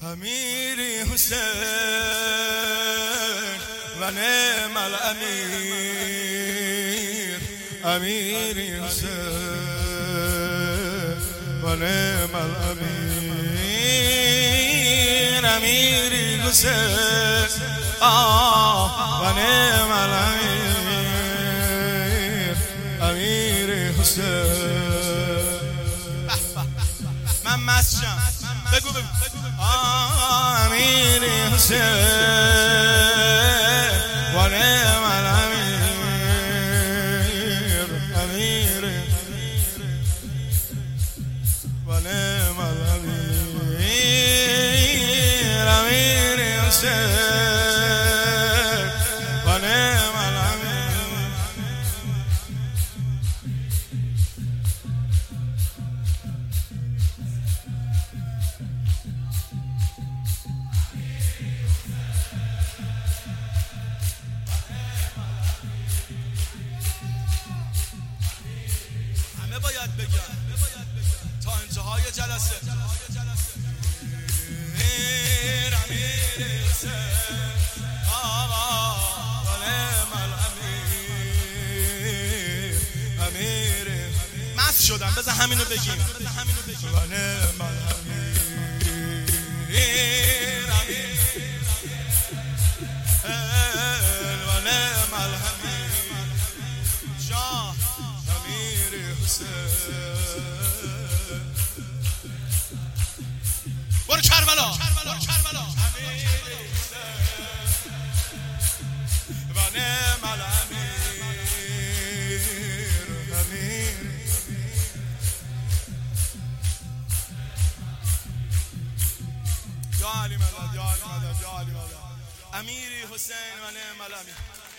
امیری حسین و نعم الامیر، امیری حسین و نعم الامیر، امیری حسین و نعم الامیر، امیری حسین. من مسجم بگو امیری حسین و نعم الامیر، امیری و نعم الامیر، امیری حسین و نعم الامیر. همه باید بگن تا انتهای جلسه مست شدم، بذار همینو بگیم و نعم الامیر، و نعم الامیر، شاه امیر حسین. برو کربلا و نعم الامیر، امیر. یا علی مدد، یا علی مدد، یا علی مدد، امیری حسین و نعم الامیر.